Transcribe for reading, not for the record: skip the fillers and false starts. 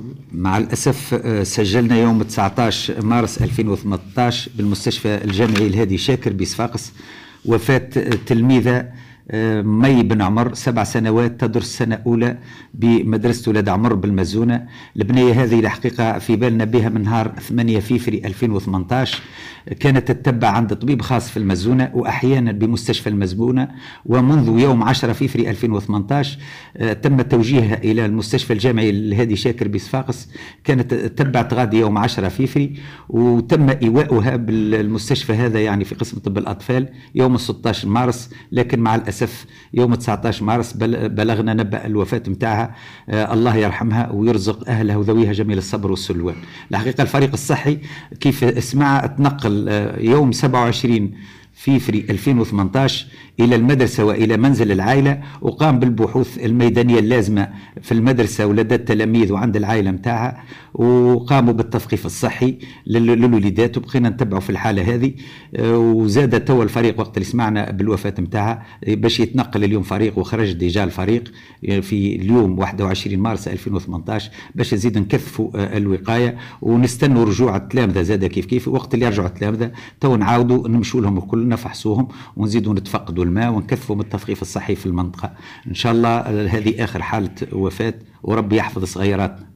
مع الأسف سجلنا يوم 19 مارس 2018 بالمستشفى الجامعي الهادي شاكر بصفاقس وفاة تلميذة مي بن عمر 7 سنوات تدرس سنة أولى بمدرسة ولاد عمر بالمزونة. البنية هذه الحقيقة في بالنا بها من نهار 8 فبراير 2018. كانت تتبع عند طبيب خاص في المزونة وأحيانا بمستشفى المزبونة، ومنذ يوم 10 فبراير 2018 تم توجيهها إلى المستشفى الجامعي الهادي شاكر بصفاقس. كانت تتبع غادي يوم 10 فبراير وتم إيواؤها بالمستشفى هذا يعني في قسم طب الأطفال يوم 16 مارس، لكن مع الأسف يوم 19 مارس بلغنا نبأ الوفاة متاعها. الله يرحمها ويرزق أهلها وذويها جميل الصبر والسلوان. الحقيقة الفريق الصحي كيف اسمع تنقل يوم 27 فبراير 2018 إلى المدرسة وإلى منزل العائلة، وقام بالبحوث الميدانية اللازمة في المدرسة ولدى التلاميذ وعند العائلة متاعها، وقاموا بالتثقيف الصحي للوليدات وبقينا نتبعوا في الحالة هذه. وزاد توا الفريق وقت اللي سمعنا بالوفاة متاعها باش يتنقل اليوم فريق، وخرج ديجا الفريق في اليوم 21 مارس 2018 باش نزيد نكثفوا الوقاية ونستنوا رجوع التلامذة. زاد كيف وقت اللي يرجعوا التلامذة تو نعاودوا نمشوا لهم الكل نفحصوهم ونزيدوا نتفقدوا الماء ونكثفوا من التثقيف الصحي في المنطقة. إن شاء الله هذه آخر حالة وفاة وربي يحفظ صغيراتنا.